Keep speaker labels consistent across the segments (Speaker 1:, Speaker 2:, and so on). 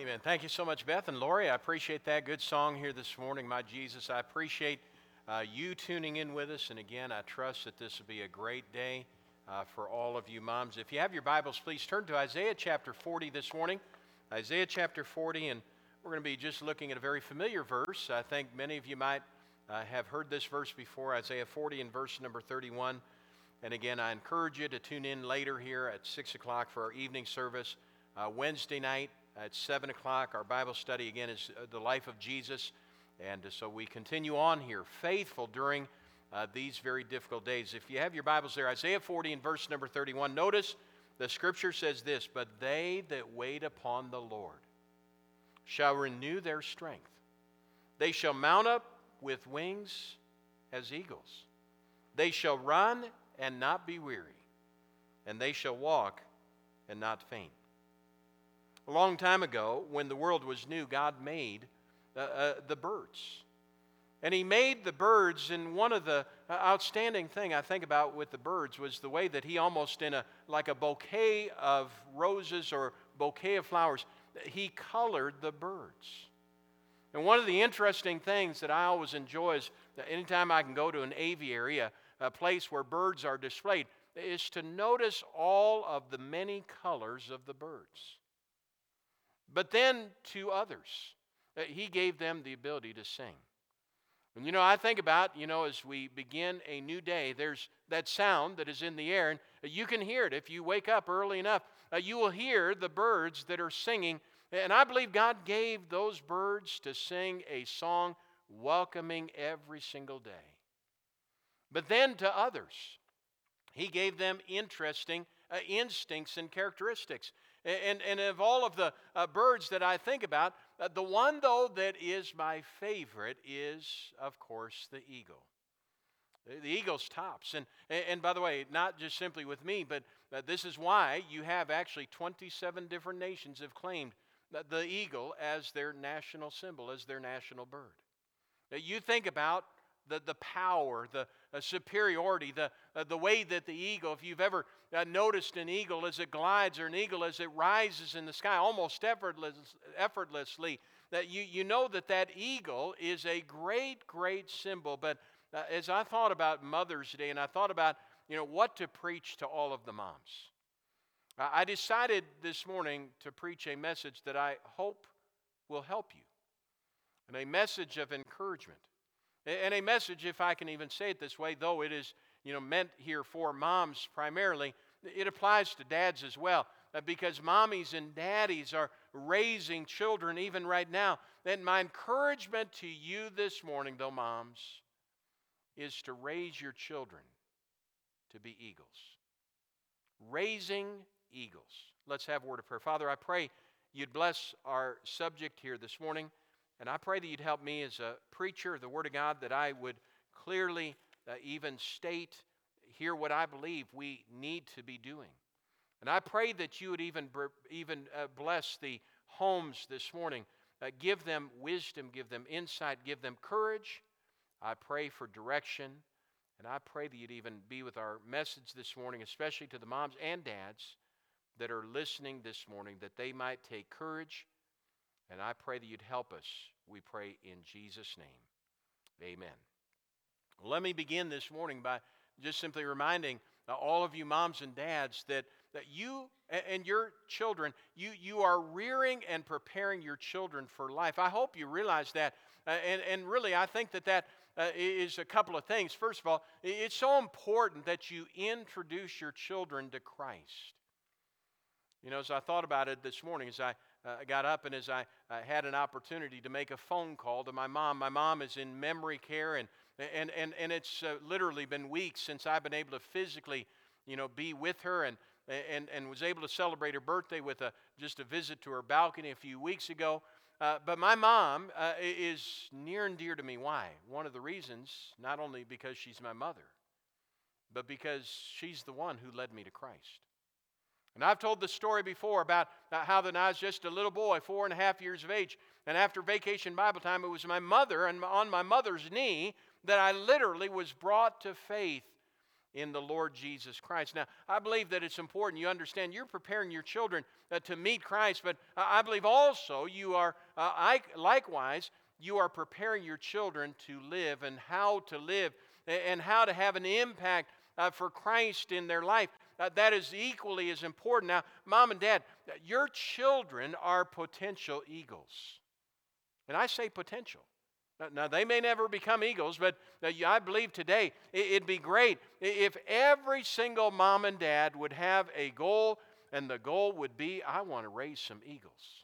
Speaker 1: Amen. Thank you so much, Beth and Lori. I appreciate that. Good song here this morning, My Jesus. I appreciate you tuning in with us. And again, I trust that this will be a great day for all of you moms. If you have your Bibles, please turn to Isaiah chapter 40 this morning. Isaiah chapter 40, and we're going to be just looking at a very familiar verse. I think many of you might have heard this verse before, Isaiah 40 and verse number 31. And again, I encourage you to tune in later here at 6 o'clock for our evening service. Wednesday night at 7 o'clock, our Bible study again is the life of Jesus. And so we continue on here, faithful during these very difficult days. If you have your Bibles there, Isaiah 40 and verse number 31, notice the scripture says this, "But they that wait upon the Lord shall renew their strength. They shall mount up with wings as eagles. They shall run and not be weary, and they shall walk and not faint." A long time ago, when the world was new, God made the birds. And He made the birds, and one of the outstanding thing I think about with the birds was the way that He almost like a bouquet of roses or bouquet of flowers, He colored the birds. And one of the interesting things that I always enjoy is that anytime I can go to an aviary, a place where birds are displayed, is to notice all of the many colors of the birds. But then to others, He gave them the ability to sing. And I think about, as we begin a new day, there's that sound that is in the air, and you can hear it if you wake up early enough. You will hear the birds that are singing, and I believe God gave those birds to sing a song welcoming every single day. But then to others, He gave them interesting instincts and characteristics. And of all of the birds that I think about, the one, though, that is my favorite is, of course, the eagle. The eagle's tops. And by the way, not just simply with me, but this is why you have actually 27 different nations have claimed the eagle as their national symbol, as their national bird. You think about the power, the superiority, the way that the eagle, if you've ever noticed an eagle as it glides or an eagle as it rises in the sky almost effortlessly, that you know that eagle is a great, great symbol. But as I thought about Mother's Day and I thought about what to preach to all of the moms, I decided this morning to preach a message that I hope will help you, and a message of encouragement. And a message, if I can even say it this way, though it is meant here for moms primarily, it applies to dads as well, because mommies and daddies are raising children even right now. And my encouragement to you this morning, though, moms, is to raise your children to be eagles. Raising eagles. Let's have a word of prayer. Father, I pray you'd bless our subject here this morning. And I pray that you'd help me as a preacher of the Word of God, that I would clearly even state here what I believe we need to be doing. And I pray that you would even bless the homes this morning. Give them wisdom, give them insight, give them courage. I pray for direction. And I pray that you'd even be with our message this morning, especially to the moms and dads that are listening this morning, that they might take courage. And I pray that you'd help us. We pray in Jesus' name. Amen. Well, let me begin this morning by just simply reminding all of you moms and dads that you and your children, you are rearing and preparing your children for life. I hope you realize that. And really, I think that is a couple of things. First of all, it's so important that you introduce your children to Christ. As I thought about it this morning, as I got up and as I had an opportunity to make a phone call to my mom. My mom is in memory care, and it's literally been weeks since I've been able to physically, be with her, and was able to celebrate her birthday with just a visit to her balcony a few weeks ago. But my mom is near and dear to me. Why? One of the reasons, not only because she's my mother, but because she's the one who led me to Christ. And I've told the story before about how that I was just a little boy, 4.5 years of age, and after vacation Bible time, it was my mother, and on my mother's knee, that I literally was brought to faith. in the Lord Jesus Christ. Now, I believe that it's important you understand you're preparing your children to meet Christ, but I believe also you are, likewise, you are preparing your children to live and how to live and how to have an impact for Christ in their life. That is equally as important. Now, mom and dad, your children are potential eagles. And I say potential. Now, they may never become eagles, but I believe today it'd be great if every single mom and dad would have a goal, and the goal would be, I want to raise some eagles.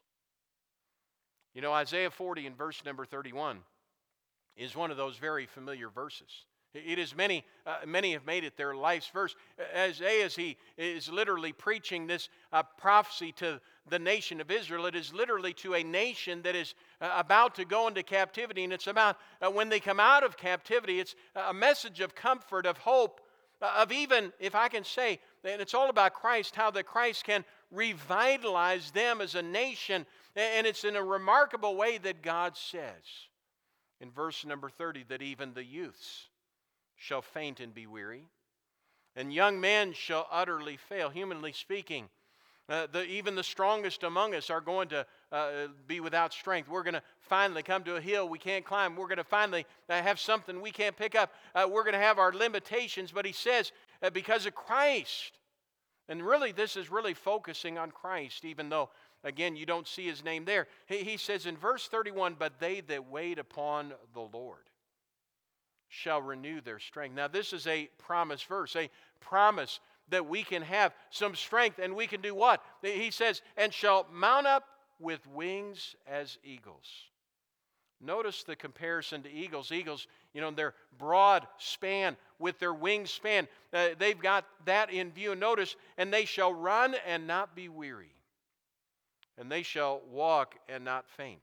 Speaker 1: You know, Isaiah 40 and verse number 31 is one of those very familiar verses. It is many have made it their life's verse. Isaiah, as he is literally preaching this prophecy to the nation of Israel, it is literally to a nation that is about to go into captivity. And it's about when they come out of captivity, it's a message of comfort, of hope, of even, if I can say, and it's all about Christ, how that Christ can revitalize them as a nation. And it's in a remarkable way that God says in verse number 30 that even the youths shall faint and be weary, and young men shall utterly fail. Humanly speaking, even the strongest among us are going to be without strength. We're going to finally come to a hill we can't climb. We're going to finally have something we can't pick up. We're going to have our limitations, but he says because of Christ, and really this is really focusing on Christ, even though, again, you don't see his name there. He says in verse 31, but they that wait upon the Lord shall renew their strength. Now, this is a promise verse, a promise that we can have some strength, and we can do what? He says, and shall mount up with wings as eagles. Notice the comparison to eagles. Eagles, you know, their broad span with their wingspan, they've got that in view. Notice, and they shall run and not be weary, and they shall walk and not faint.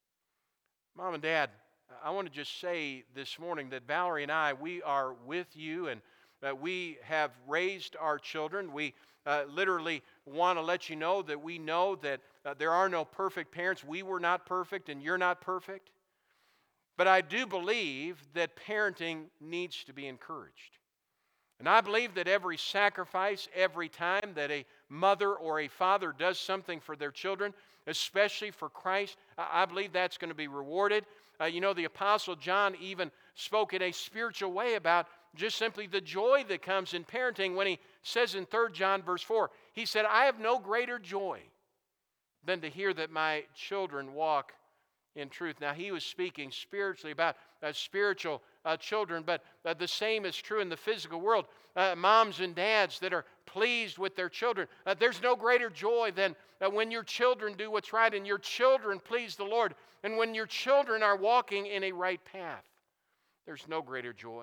Speaker 1: Mom and Dad, I want to just say this morning that Valerie and I, we are with you, and that we have raised our children. We literally want to let you know that we know that there are no perfect parents. We were not perfect, and you're not perfect. But I do believe that parenting needs to be encouraged. And I believe that every sacrifice, every time that a mother or a father does something for their children, especially for Christ, I believe that's going to be rewarded. You know, the Apostle John even spoke in a spiritual way about just simply the joy that comes in parenting when he says in 3 John verse 4, he said, I have no greater joy than to hear that my children walk in truth. Now, he was speaking spiritually about spiritual children, but the same is true in the physical world. Moms and dads that are pleased with their children. There's no greater joy than when your children do what's right and your children please the Lord, and when your children are walking in a right path. There's no greater joy.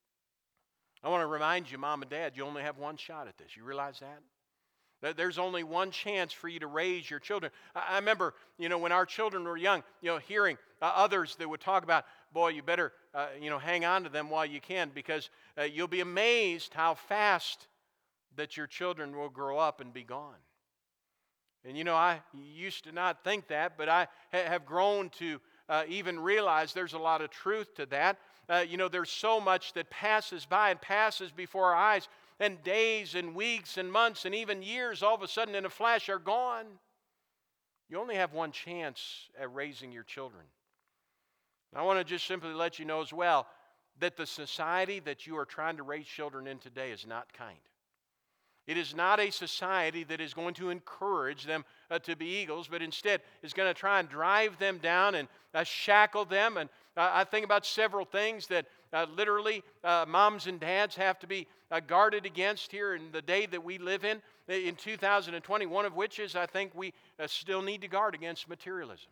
Speaker 1: I want to remind you, Mom and Dad, you only have one shot at this. You realize that? There's only one chance for you to raise your children. I remember, you know, when our children were young, you know, hearing others that would talk about, boy, you better, hang on to them while you can, because you'll be amazed how fast that your children will grow up and be gone. And, you know, I used to not think that, but I have grown to even realize there's a lot of truth to that. There's so much that passes by and passes before our eyes, and days and weeks and months and even years all of a sudden in a flash are gone. You only have one chance at raising your children. And I want to just simply let you know as well that the society that you are trying to raise children in today is not kind. It is not a society that is going to encourage them to be eagles, but instead is going to try and drive them down and shackle them. And I think about several things that literally moms and dads have to be guarded against here in the day that we live in 2020, one of which is I think we still need to guard against materialism.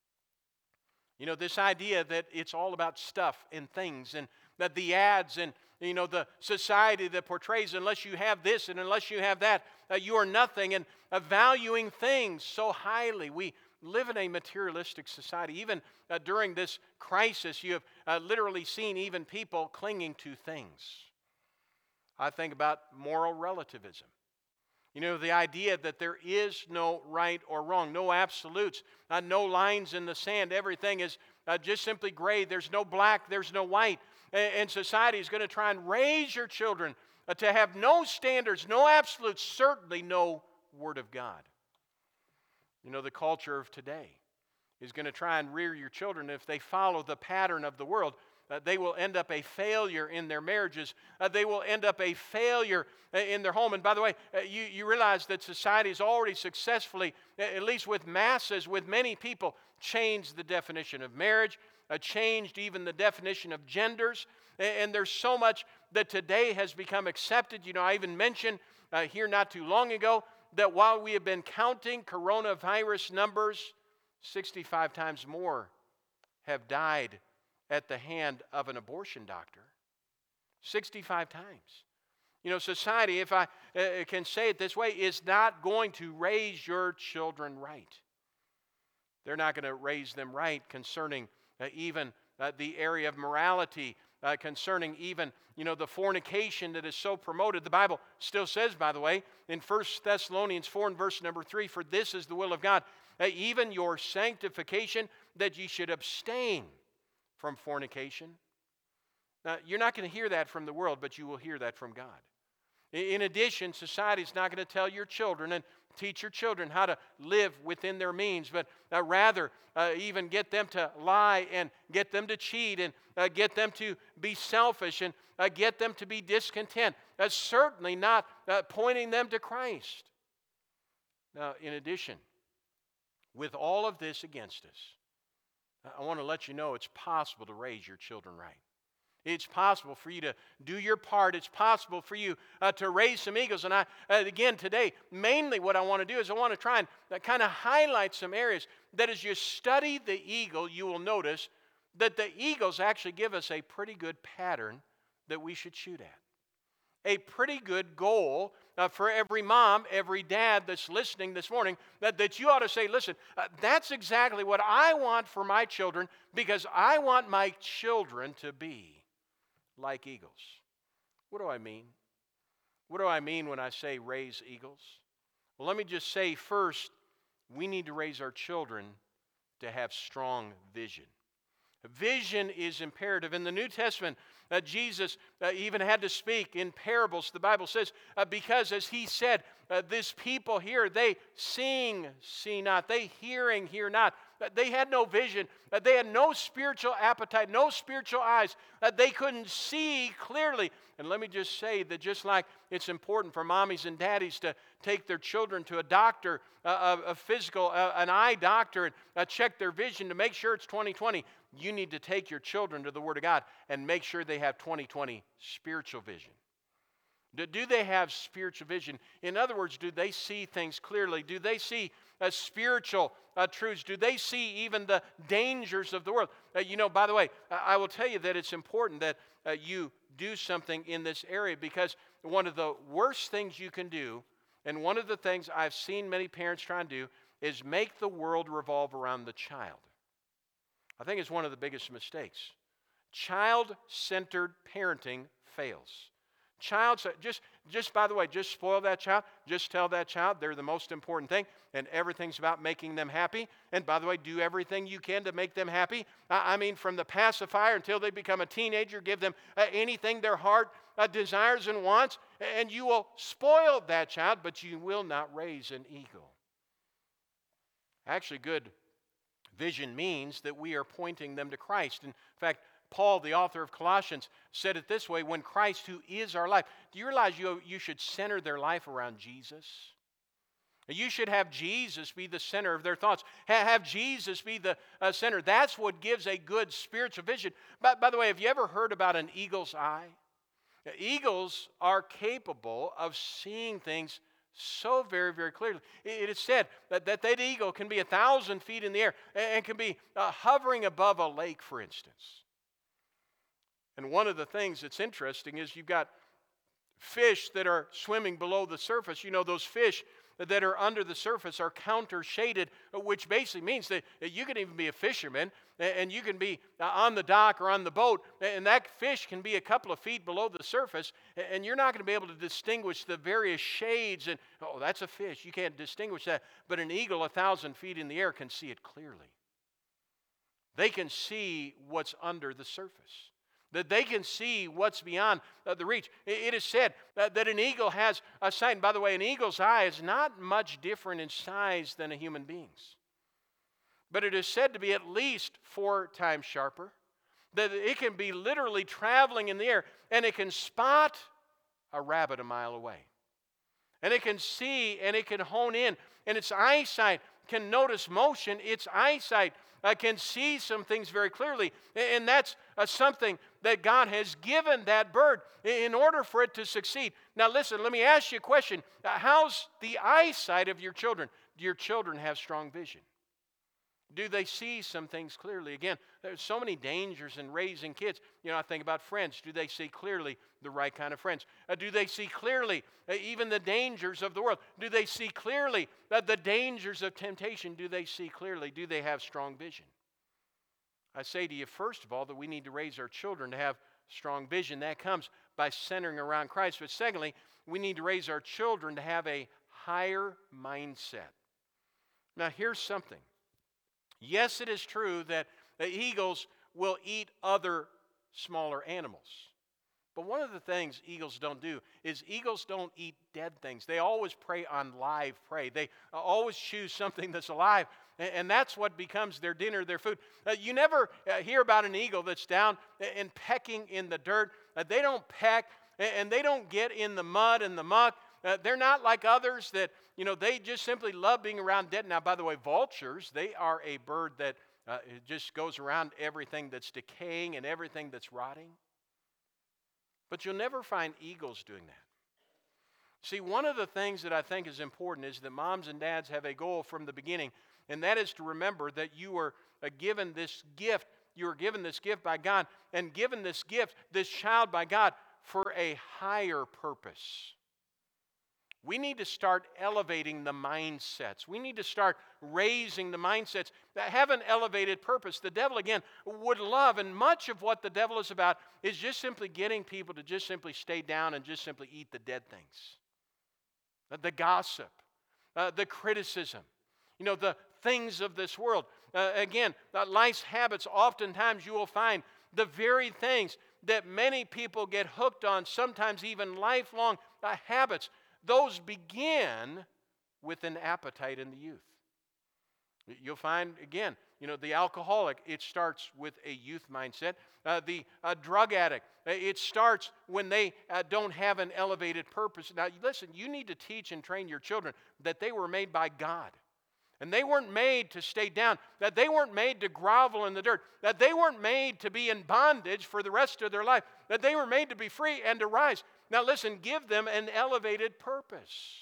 Speaker 1: You know, this idea that it's all about stuff and things, and that the ads and the society that portrays unless you have this and unless you have that, you are nothing, and valuing things so highly. We live in a materialistic society. Even during this crisis, you have literally seen even people clinging to things. I think about moral relativism. You know, the idea that there is no right or wrong, no absolutes, no lines in the sand. Everything is just simply gray. There's no black, there's no white. And society is going to try and raise your children to have no standards, no absolutes, certainly no Word of God. You know, the culture of today is going to try and rear your children. If they follow the pattern of the world, they will end up a failure in their marriages. They will end up a failure in their home. And by the way, you realize that society has already successfully, at least with masses, with many people, changed the definition of marriage, changed even the definition of genders. And there's so much that today has become accepted. You know, I even mentioned here not too long ago that while we have been counting coronavirus numbers, 65 times more have died at the hand of an abortion doctor. 65 times. You know, society, if I can say it this way, is not going to raise your children right. They're not going to raise them right concerning even the area of morality, concerning even, you know, the fornication that is so promoted. The Bible still says, by the way, in 1 Thessalonians 4 and verse number 3, "For this is the will of God, even your sanctification, that ye should abstain from fornication." Now, you're not going to hear that from the world, but you will hear that from God. In addition, society is not going to tell your children and teach your children how to live within their means, but rather even get them to lie and get them to cheat and get them to be selfish and get them to be discontent. That's certainly not pointing them to Christ. Now, in addition, with all of this against us, I want to let you know it's possible to raise your children right. It's possible for you to do your part. It's possible for you to raise some eagles. And again, today, mainly what I want to do is I want to try and kind of highlight some areas that as you study the eagle, you will notice that the eagles actually give us a pretty good pattern that we should shoot at. A pretty good goal for every mom, every dad that's listening this morning, that you ought to say, listen, that's exactly what I want for my children, because I want my children to be like eagles. What do I mean? What do I mean when I say raise eagles? Well, let me just say first, we need to raise our children to have strong vision. Vision is imperative. In the New Testament, Jesus even had to speak in parables. The Bible says, because as he said, this people here, they seeing, see not. They hearing, hear not. They had no vision. They had no spiritual appetite, no spiritual eyes. They couldn't see clearly. And let me just say that just like it's important for mommies and daddies to take their children to a doctor, a physical, an eye doctor, and check their vision to make sure it's 20/20, you need to take your children to the Word of God and make sure they have 20/20 spiritual vision. Do they have spiritual vision? In other words, do they see things clearly? Do they see spiritual truths? Do they see even the dangers of the world? You know, by the way, I will tell you that it's important that you do something in this area, because one of the worst things you can do, and one of the things I've seen many parents try and do, is make the world revolve around the child. I think it's one of the biggest mistakes. Child-centered parenting fails. Just by the way, just spoil that child. Just tell that child they're the most important thing, and everything's about making them happy. And by the way, do everything you can to make them happy. I mean, from the pacifier until they become a teenager, give them anything their heart desires and wants, and you will spoil that child, but you will not raise an eagle. Actually, good vision means that we are pointing them to Christ. In fact, Paul, the author of Colossians, said it this way: when Christ, who is our life. Do you realize you should center their life around Jesus? You should have Jesus be the center of their thoughts. Have Jesus be the center. That's what gives a good spiritual vision. By the way, have you ever heard about an eagle's eye? Eagles are capable of seeing things so very, very clearly. It is said that eagle can be 1,000 feet in the air and can be hovering above a lake, for instance. And one of the things that's interesting is you've got fish that are swimming below the surface. You know, those fish that are under the surface are counter-shaded, which basically means that you can even be a fisherman, and you can be on the dock or on the boat, and that fish can be a couple of feet below the surface, and you're not going to be able to distinguish the various shades, and, oh, that's a fish. You can't distinguish that. But an eagle 1,000 feet in the air can see it clearly. They can see what's under the surface. that they can see what's beyond the reach. It is said that an eagle has a sight. And by the way, an eagle's eye is not much different in size than a human being's. But it is said to be at least 4 times sharper. That it can be literally traveling in the air, and it can spot a rabbit a mile away. And it can see, and it can hone in, and its eyesight can notice motion. Its eyesight can see some things very clearly. And that's something that God has given that bird in order for it to succeed. Now listen, let me ask you a question. How's the eyesight of your children? Do your children have strong vision? Do they see some things clearly? Again, there's so many dangers in raising kids. I think about friends. Do they see clearly the right kind of friends? Do they see clearly even the dangers of the world? Do they see clearly the dangers of temptation? Do they see clearly? Do they have strong vision? I say to you, first of all, that we need to raise our children to have strong vision. That comes by centering around Christ. But secondly, we need to raise our children to have a higher mindset. Now, here's something. Yes, it is true that the eagles will eat other smaller animals. But one of the things eagles don't do is eagles don't eat dead things. They always prey on live prey. They always choose something that's alive, and that's what becomes their dinner, their food. You never hear about an eagle that's down and pecking in the dirt. They don't peck, and they don't get in the mud and the muck. They're not like others that, they just simply love being around dead. Now, by the way, vultures, they are a bird that just goes around everything that's decaying and everything that's rotting. But you'll never find eagles doing that. See, one of the things that I think is important is that moms and dads have a goal from the beginning, and that is to remember that you were given this gift. You were given this gift by God, and given this gift, this child by God, for a higher purpose. We need to start elevating the mindsets. We need to start raising the mindsets that have an elevated purpose. The devil, again, would love, and much of what the devil is about is just simply getting people to just simply stay down and just simply eat the dead things. The gossip, the criticism, the things of this world. Again, life's habits, oftentimes you will find the very things that many people get hooked on, sometimes even lifelong habits. Those begin with an appetite in the youth. You'll find, again, the alcoholic, it starts with a youth mindset. The drug addict, it starts when they don't have an elevated purpose. Now, listen, you need to teach and train your children that they were made by God. And they weren't made to stay down, that they weren't made to grovel in the dirt, that they weren't made to be in bondage for the rest of their life, that they were made to be free and to rise. Now listen, give them an elevated purpose.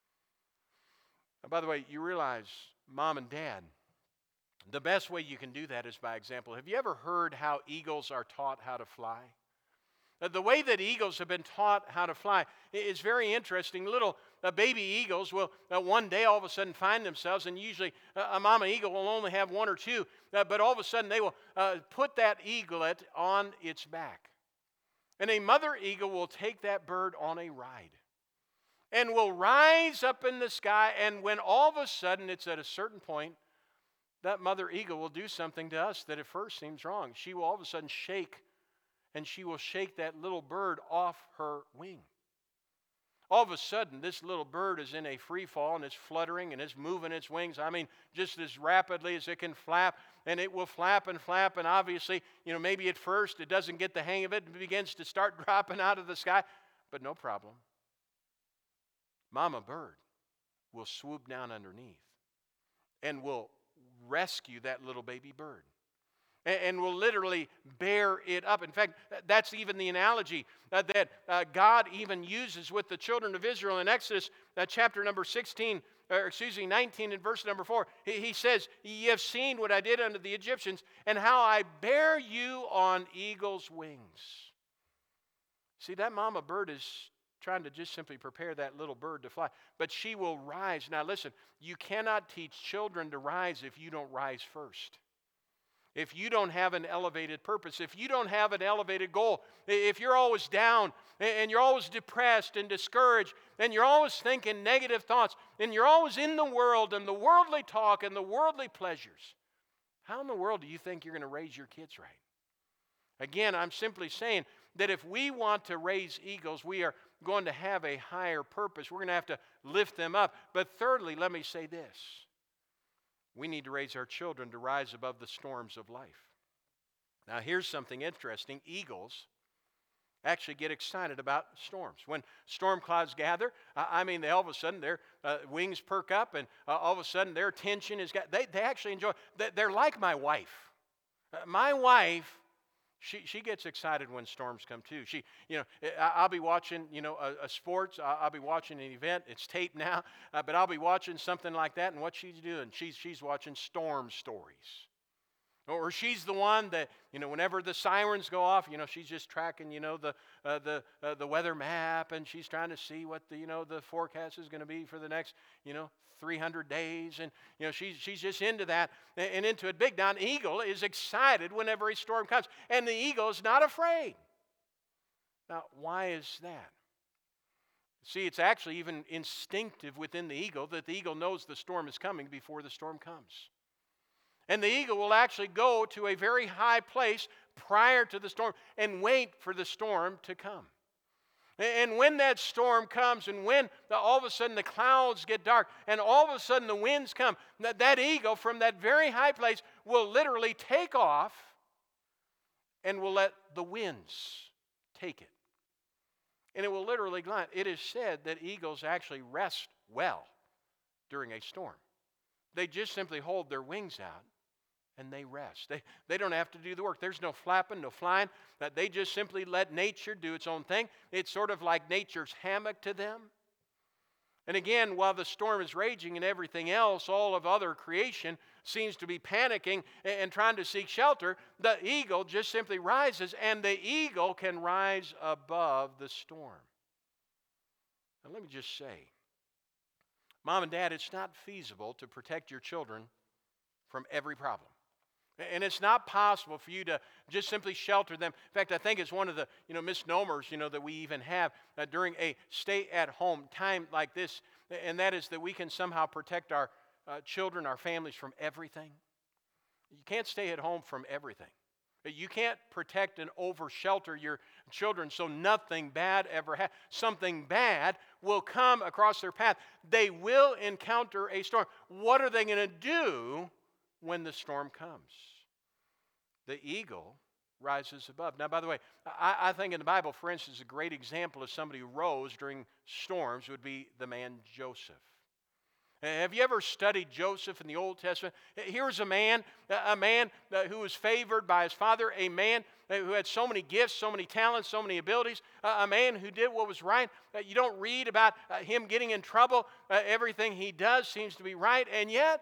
Speaker 1: And by the way, you realize, mom and dad, the best way you can do that is by example. Have you ever heard how eagles are taught how to fly? The way that eagles have been taught how to fly is very interesting. Little baby eagles will one day all of a sudden find themselves, and usually a mama eagle will only have 1 or 2, but all of a sudden they will put that eaglet on its back. And a mother eagle will take that bird on a ride and will rise up in the sky, and when all of a sudden it's at a certain point, that mother eagle will do something to us that at first seems wrong. She will all of a sudden shake, and she will shake that little bird off her wing. All of a sudden, this little bird is in a free fall, and it's fluttering, and it's moving its wings. I mean, just as rapidly as it can flap, and it will flap, and obviously, maybe at first it doesn't get the hang of it, and begins to start dropping out of the sky, but no problem. Mama bird will swoop down underneath and will rescue that little baby bird. And will literally bear it up. In fact, that's even the analogy that God even uses with the children of Israel in Exodus chapter number 19 and verse number 4. He says, "Ye have seen what I did unto the Egyptians, and how I bear you on eagle's wings." See, that mama bird is trying to just simply prepare that little bird to fly, but she will rise. Now listen, you cannot teach children to rise if you don't rise first. If you don't have an elevated purpose, if you don't have an elevated goal, if you're always down and you're always depressed and discouraged and you're always thinking negative thoughts and you're always in the world and the worldly talk and the worldly pleasures, how in the world do you think you're going to raise your kids right? Again, I'm simply saying that if we want to raise eagles, we are going to have a higher purpose. We're going to have to lift them up. But thirdly, let me say this. We need to raise our children to rise above the storms of life. Now, here's something interesting. Eagles actually get excited about storms. When storm clouds gather, they all of a sudden their wings perk up, and all of a sudden their attention is got. They actually enjoy. They're like my wife. My wife, she gets excited when storms come too. I'll be watching a sports. I'll be watching an event. It's taped now, but I'll be watching something like that, and what she's doing, she's watching storm stories. Or she's the one that, whenever the sirens go off, she's just tracking, the weather map, and she's trying to see what the forecast is going to be for the next, 300 days. And, she's just into that and into it big. Now, an eagle is excited whenever a storm comes, and the eagle is not afraid. Now, why is that? See, it's actually even instinctive within the eagle that the eagle knows the storm is coming before the storm comes. And the eagle will actually go to a very high place prior to the storm and wait for the storm to come. And when that storm comes, and when all of a sudden the clouds get dark, and all of a sudden the winds come, that eagle from that very high place will literally take off and will let the winds take it. And it will literally glide. It is said that eagles actually rest well during a storm. They just simply hold their wings out and they rest. They don't have to do the work. There's no flapping, no flying. They just simply let nature do its own thing. It's sort of like nature's hammock to them. And again, while the storm is raging and everything else, all of other creation seems to be panicking and trying to seek shelter, the eagle just simply rises, and the eagle can rise above the storm. Now let me just say, Mom and Dad, it's not feasible to protect your children from every problem. And it's not possible for you to just simply shelter them. In fact, I think it's one of the misnomers that we even have during a stay-at-home time like this, and that is that we can somehow protect our children, our families from everything. You can't stay at home from everything. You can't protect and over-shelter your children so nothing bad ever happens. Something bad will come across their path. They will encounter a storm. What are they going to do when the storm comes? The eagle rises above. Now, by the way, I think in the Bible, for instance, a great example of somebody who rose during storms would be the man Joseph. Have you ever studied Joseph in the Old Testament? Here's a man who was favored by his father, a man who had so many gifts, so many talents, so many abilities, a man who did what was right. You don't read about him getting in trouble. Everything he does seems to be right, and yet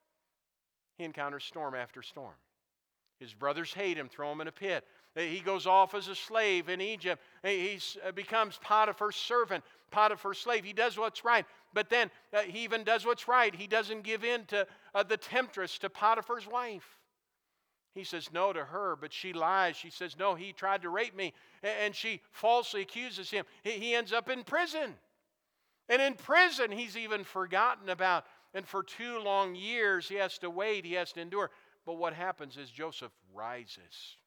Speaker 1: he encounters storm after storm. His brothers hate him, throw him in a pit. He goes off as a slave in Egypt. He becomes Potiphar's servant, Potiphar's slave. He does what's right. But then he even does what's right. He doesn't give in to the temptress, to Potiphar's wife. He says no to her, but she lies. She says, no, he tried to rape me. And she falsely accuses him. He ends up in prison. And in prison, he's even forgotten about. And for 2 long years, he has to wait. He has to endure. But what happens is Joseph rises.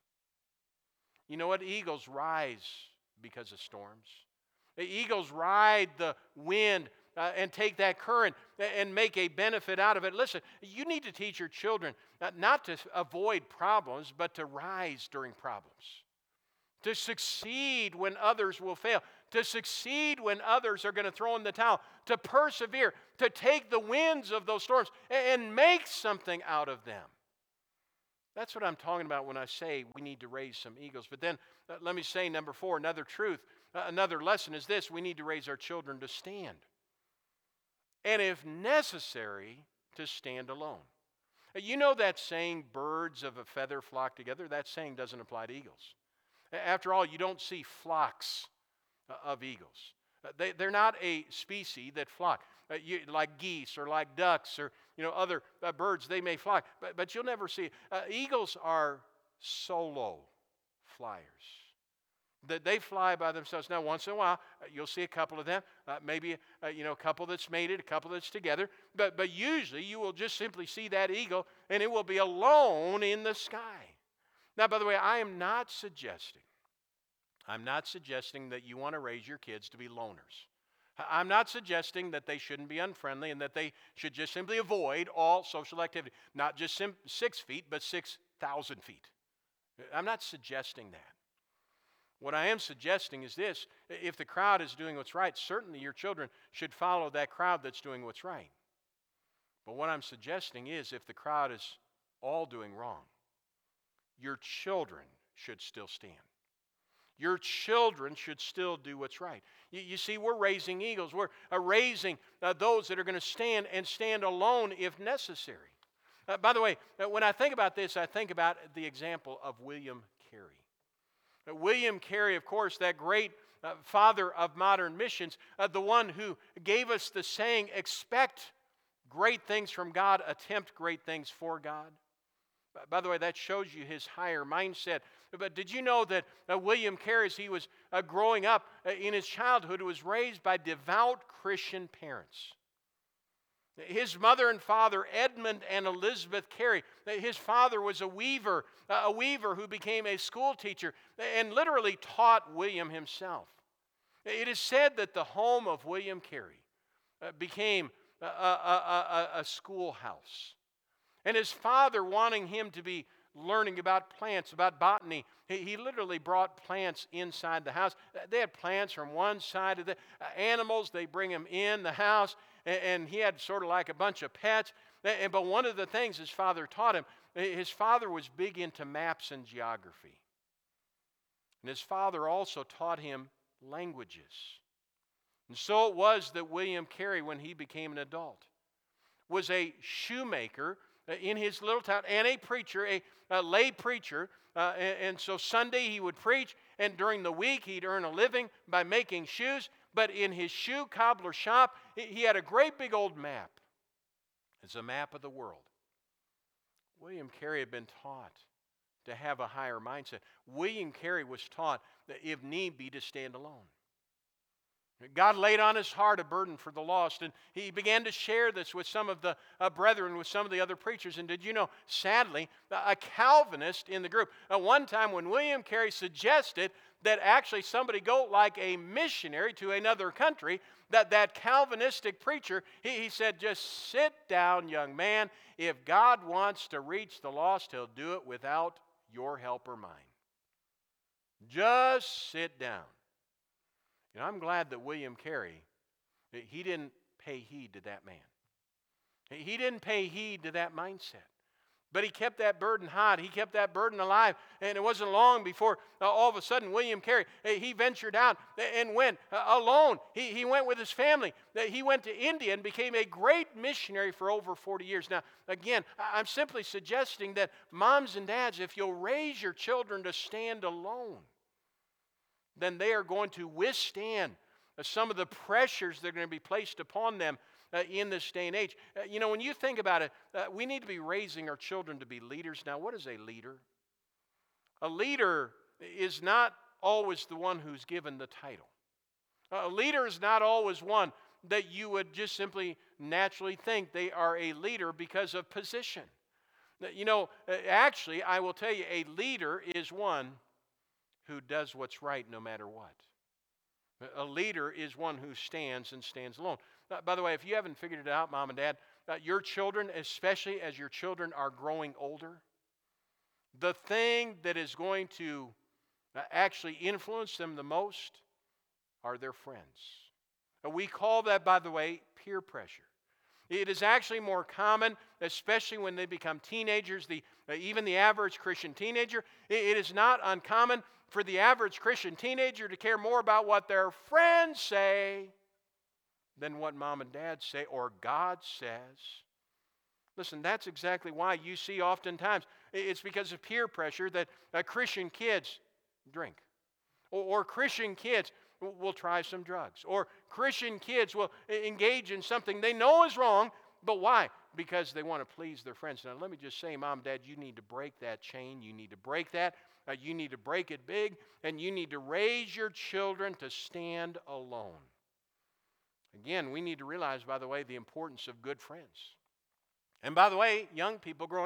Speaker 1: You know what? Eagles rise because of storms. The eagles ride the wind and take that current and make a benefit out of it. Listen, you need to teach your children not to avoid problems, but to rise during problems. To succeed when others will fail. To succeed when others are going to throw in the towel. To persevere. To take the winds of those storms and make something out of them. That's what I'm talking about when I say we need to raise some eagles. But then let me say number 4, another truth, another lesson is this: we need to raise our children to stand. And if necessary, to stand alone. You know that saying, birds of a feather flock together? That saying doesn't apply to eagles. After all, you don't see flocks of eagles. They're not a species that flock. Like geese or like ducks or other birds, they may fly, but you'll never see. Eagles are solo flyers. They fly by themselves. Now, once in a while, you'll see a couple of them, maybe a couple that's mated, a couple that's together, but usually you will just simply see that eagle, and it will be alone in the sky. Now, by the way, I'm not suggesting that you want to raise your kids to be loners. I'm not suggesting that they shouldn't be unfriendly and that they should just simply avoid all social activity. Not just 6 feet, but 6,000 feet. I'm not suggesting that. What I am suggesting is this: if the crowd is doing what's right, certainly your children should follow that crowd that's doing what's right. But what I'm suggesting is if the crowd is all doing wrong, your children should still stand. Your children should still do what's right. You see, we're raising eagles. We're raising those that are going to stand and stand alone if necessary. By the way, when I think about this, I think about the example of William Carey. William Carey, of course, that great father of modern missions, the one who gave us the saying, expect great things from God, attempt great things for God. By the way, that shows you his higher mindset. But did you know that William Carey, as he was growing up in his childhood, was raised by devout Christian parents? His mother and father, Edmund and Elizabeth Carey, his father was a weaver who became a school teacher and literally taught William himself. It is said that the home of William Carey became a schoolhouse. And his father, wanting him to be learning about plants, about botany, he literally brought plants inside the house. They had plants from one side of the animals. They bring them in the house, and he had sort of like a bunch of pets. But one of the things his father taught him, his father was big into maps and geography. And his father also taught him languages. And so it was that William Carey, when he became an adult, was a shoemaker in his little town and a preacher, a lay preacher. And so Sunday he would preach, and during the week he'd earn a living by making shoes. But in his shoe cobbler shop, he had a great big old map. It's a map of the world. William Carey had been taught to have a higher mindset. William Carey was taught that if need be, to stand alone. God laid on his heart a burden for the lost, and he began to share this with some of the brethren, with some of the other preachers. And did you know, sadly, a Calvinist in the group, one time when William Carey suggested that actually somebody go like a missionary to another country, that Calvinistic preacher, he said, just sit down, young man. If God wants to reach the lost, he'll do it without your help or mine. Just sit down. And I'm glad that William Carey, he didn't pay heed to that man. He didn't pay heed to that mindset. But he kept that burden hot. He kept that burden alive. And it wasn't long before all of a sudden William Carey, he ventured out and went alone. He went with his family. He went to India and became a great missionary for over 40 years. Now, again, I'm simply suggesting that moms and dads, if you'll raise your children to stand alone, then they are going to withstand some of the pressures that are going to be placed upon them in this day and age. When you think about it, we need to be raising our children to be leaders. Now, what is a leader? A leader is not always the one who's given the title. A leader is not always one that you would just simply naturally think they are a leader because of position. Actually, I will tell you, a leader is one who does what's right no matter what. A leader is one who stands and stands alone. By the way, if you haven't figured it out, Mom and Dad, your children, especially as your children are growing older, the thing that is going to actually influence them the most are their friends. We call that, by the way, peer pressure. It is actually more common, especially when they become teenagers, even the average Christian teenager. It is not uncommon for the average Christian teenager to care more about what their friends say than what mom and dad say or God says. Listen, that's exactly why you see oftentimes it's because of peer pressure that Christian kids drink, or Christian kids will try some drugs, or Christian kids will engage in something they know is wrong, but why? Because they want to please their friends. Now, let me just say, Mom, Dad, you need to break that chain. You need to break that. You need to break it big, and you need to raise your children to stand alone. Again, we need to realize, by the way, the importance of good friends. And by the way, young people growing up,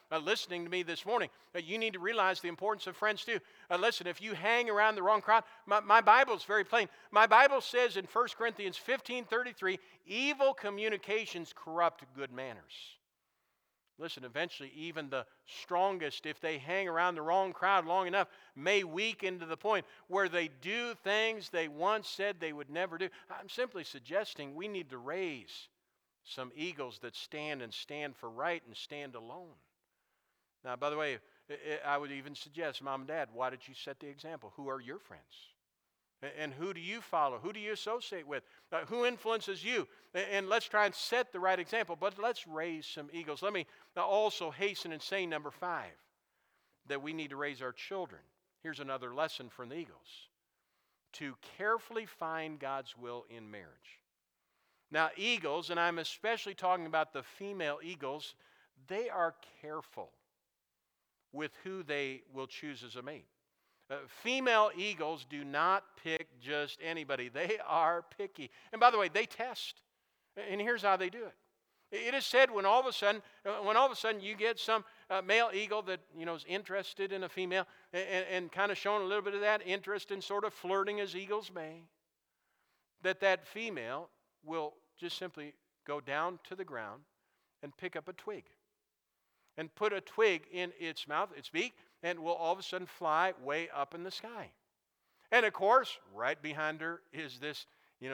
Speaker 1: listening to me this morning, you need to realize the importance of friends too. Listen, if you hang around the wrong crowd, my Bible is very plain. My Bible says in 1 Corinthians 15:33, evil communications corrupt good manners. Listen, eventually even the strongest, if they hang around the wrong crowd long enough, may weaken to the point where they do things they once said they would never do. I'm simply suggesting we need to raise some eagles that stand for right and stand alone. Now, by the way, I would even suggest, Mom and Dad, why did you set the example? Who are your friends? And who do you follow? Who do you associate with? Who influences you? And let's try and set the right example, but let's raise some eagles. Let me also hasten and say, number 5, that we need to raise our children. Here's another lesson from the eagles: to carefully find God's will in marriage. Now, eagles, and I'm especially talking about the female eagles, they are careful with who they will choose as a mate. Female eagles do not pick just anybody. They are picky. And by the way, they test. And here's how they do it. It is said when all of a sudden you get some male eagle that is interested in a female and kind of showing a little bit of that interest in sort of flirting as eagles may, that female will just simply go down to the ground and pick up a twig and put a twig in its mouth, its beak, and will all of a sudden fly way up in the sky. And of course, right behind her is this,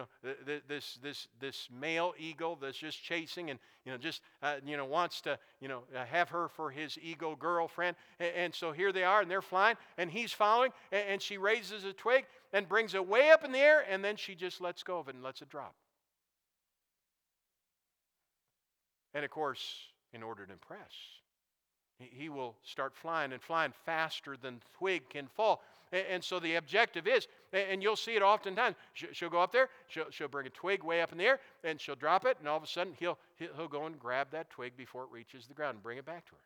Speaker 1: this male eagle that's just chasing and wants to have her for his eagle girlfriend. And so here they are, and they're flying, and he's following, and she raises a twig and brings it way up in the air, and then she just lets go of it and lets it drop. And of course, in order to impress, he will start flying and flying faster than the twig can fall. And so the objective is, and you'll see it oftentimes, she'll go up there, she'll bring a twig way up in the air, and she'll drop it, and all of a sudden he'll go and grab that twig before it reaches the ground and bring it back to her.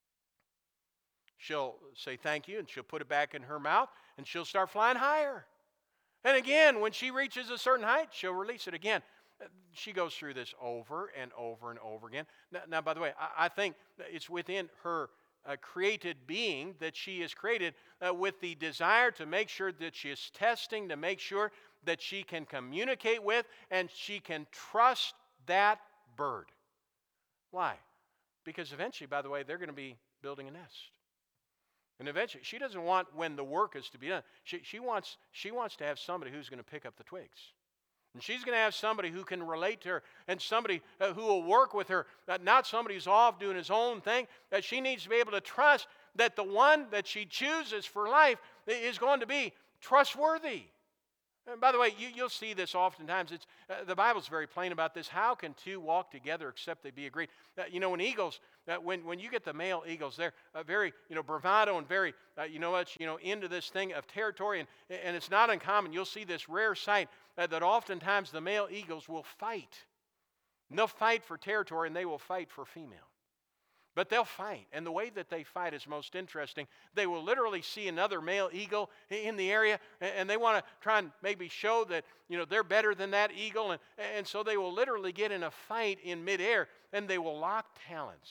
Speaker 1: She'll say thank you, and she'll put it back in her mouth, and she'll start flying higher. And again, when she reaches a certain height, she'll release it again. She goes through this over and over and over again. Now, by the way, I think it's within her created being that she is created with the desire to make sure that she is testing, to make sure that she can communicate with and she can trust that bird. Why? Because eventually, by the way, they're going to be building a nest. And eventually, she doesn't want when the work is to be done. She wants to have somebody who's going to pick up the twigs. And she's going to have somebody who can relate to her and somebody who will work with her, not somebody who's off doing his own thing, that she needs to be able to trust that the one that she chooses for life is going to be trustworthy. And by the way, you'll see this oftentimes. The Bible's very plain about this. How can two walk together except they be agreed? When eagles, when you get the male eagles, they're very, bravado and very, into this thing of territory. And it's not uncommon. You'll see this rare sight that oftentimes the male eagles will fight. And they'll fight for territory and they will fight for female. But they'll fight, and the way that they fight is most interesting. They will literally see another male eagle in the area, and they want to try and maybe show that they're better than that eagle, and so they will literally get in a fight in midair, and they will lock talons.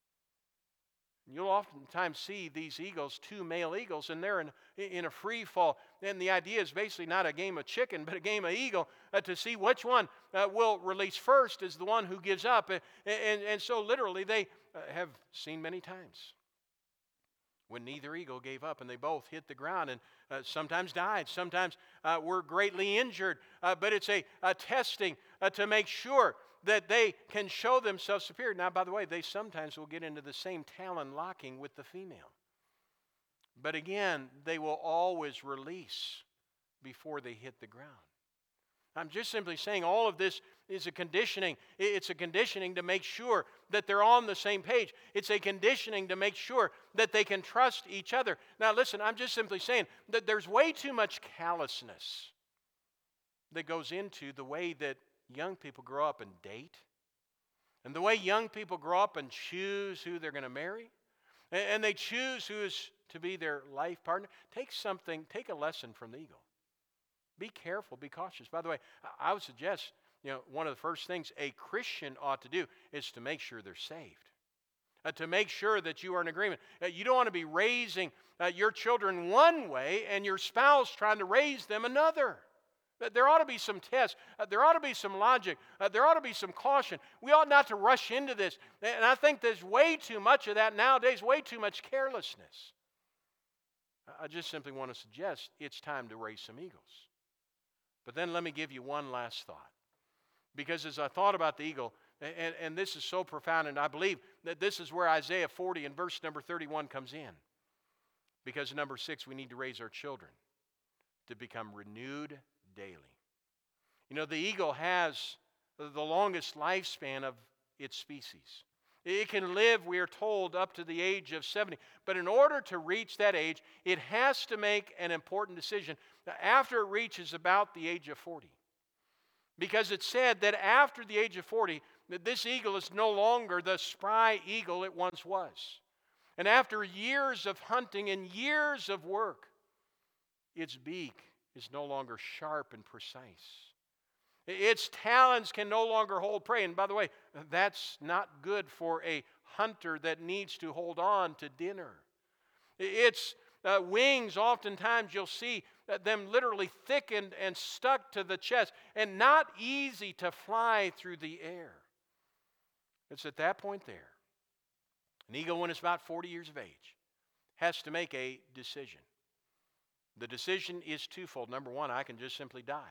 Speaker 1: You'll oftentimes see these eagles, two male eagles, and they're in a free fall. And the idea is basically not a game of chicken, but a game of eagle to see which one will release first is the one who gives up. And so literally they have seen many times when neither eagle gave up and they both hit the ground and sometimes died, sometimes were greatly injured. But it's a testing to make sure that they can show themselves superior. Now, by the way, they sometimes will get into the same talon locking with the female. But again, they will always release before they hit the ground. I'm just simply saying all of this is a conditioning. It's a conditioning to make sure that they're on the same page. It's a conditioning to make sure that they can trust each other. Now, listen, I'm just simply saying that there's way too much callousness that goes into the way that young people grow up and date, and the way young people grow up and choose who they're going to marry, and they choose who is to be their life partner. Take a lesson from the eagle. Be careful, be cautious. By the way, I would suggest, one of the first things a Christian ought to do is to make sure they're saved. to make sure that you are in agreement. You don't want to be raising your children one way and your spouse trying to raise them another. There ought to be some tests. There ought to be some logic. There ought to be some caution. We ought not to rush into this. And I think there's way too much of that nowadays, way too much carelessness. I just simply want to suggest it's time to raise some eagles. But then let me give you one last thought. Because as I thought about the eagle, and this is so profound, and I believe that this is where Isaiah 40 and verse number 31 comes in. Because number 6, we need to raise our children to become renewed daily. You know, the eagle has the longest lifespan of its species. It can live, we are told, up to the age of 70. But in order to reach that age, it has to make an important decision after it reaches about the age of 40. Because it said that after the age of 40, that this eagle is no longer the spry eagle it once was. And after years of hunting and years of work, its beak is no longer sharp and precise. Its talons can no longer hold prey. And by the way, that's not good for a hunter that needs to hold on to dinner. Its wings, oftentimes you'll see them literally thickened and stuck to the chest and not easy to fly through the air. It's at that point there. An eagle, when it's about 40 years of age, has to make a decision. The decision is twofold. Number one, I can just simply die.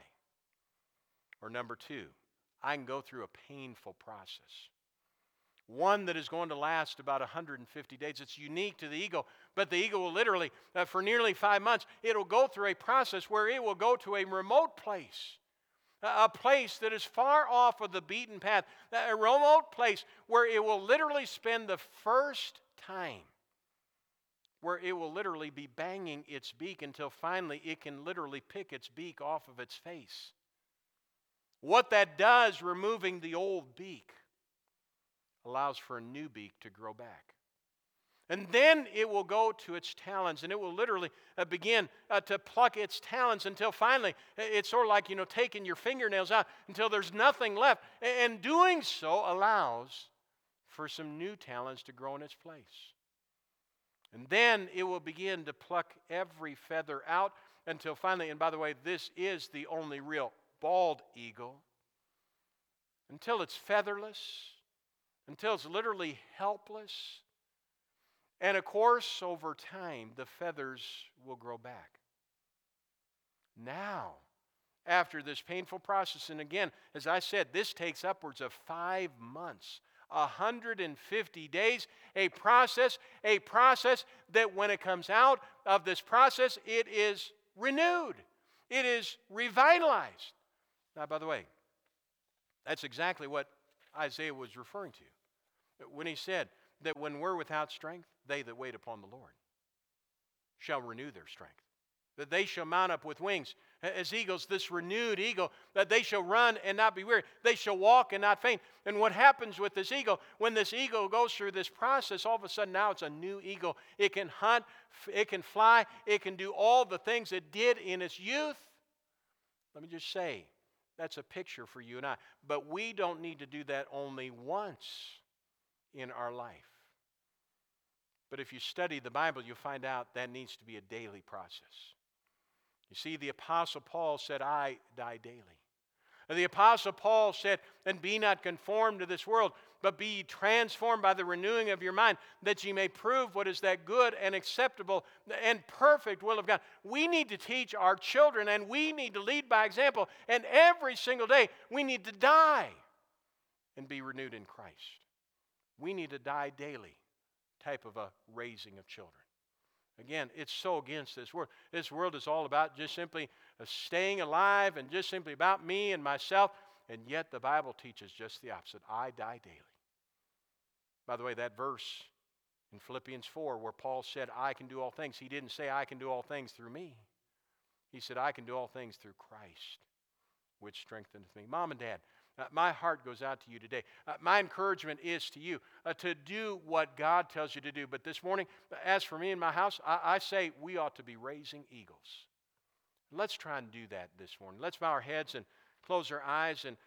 Speaker 1: Or number two, I can go through a painful process. One that is going to last about 150 days. It's unique to the eagle, but the eagle will literally, for nearly 5 months, it will go through a process where it will go to a remote place. A place that is far off of the beaten path. A remote place where it will literally spend the first time where it will literally be banging its beak until finally it can literally pick its beak off of its face. What that does, removing the old beak, allows for a new beak to grow back. And then it will go to its talons, and it will literally begin to pluck its talons until finally, it's sort of like, taking your fingernails out until there's nothing left. And doing so allows for some new talons to grow in its place. And then it will begin to pluck every feather out until finally, and by the way, this is the only real bald eagle, until it's featherless, until it's literally helpless. And of course, over time, the feathers will grow back. Now, after this painful process, and again, as I said, this takes upwards of 5 months, 150 days, a process that when it comes out of this process, it is renewed. It is revitalized. Now, by the way, that's exactly what Isaiah was referring to when he said that when we're without strength, they that wait upon the Lord shall renew their strength. That they shall mount up with wings as eagles, this renewed eagle, that they shall run and not be weary. They shall walk and not faint. And what happens with this eagle, when this eagle goes through this process, all of a sudden now it's a new eagle. It can hunt, it can fly, it can do all the things it did in its youth. Let me just say, that's a picture for you and I. But we don't need to do that only once in our life. But if you study the Bible, you'll find out that needs to be a daily process. You see, the Apostle Paul said, I die daily. And the Apostle Paul said, and be not conformed to this world, but be transformed by the renewing of your mind, that ye may prove what is that good and acceptable and perfect will of God. We need to teach our children, and we need to lead by example. And every single day, we need to die and be renewed in Christ. We need to die daily type of a raising of children. Again, it's so against this world. This world is all about just simply staying alive and just simply about me and myself. And yet the Bible teaches just the opposite. I die daily. By the way, that verse in Philippians 4 where Paul said, I can do all things. He didn't say, I can do all things through me. He said, I can do all things through Christ, which strengtheneth me. Mom and Dad, my heart goes out to you today. My encouragement is to you to do what God tells you to do. But this morning, as for me and my house, I say we ought to be raising eagles. Let's try and do that this morning. Let's bow our heads and close our eyes. And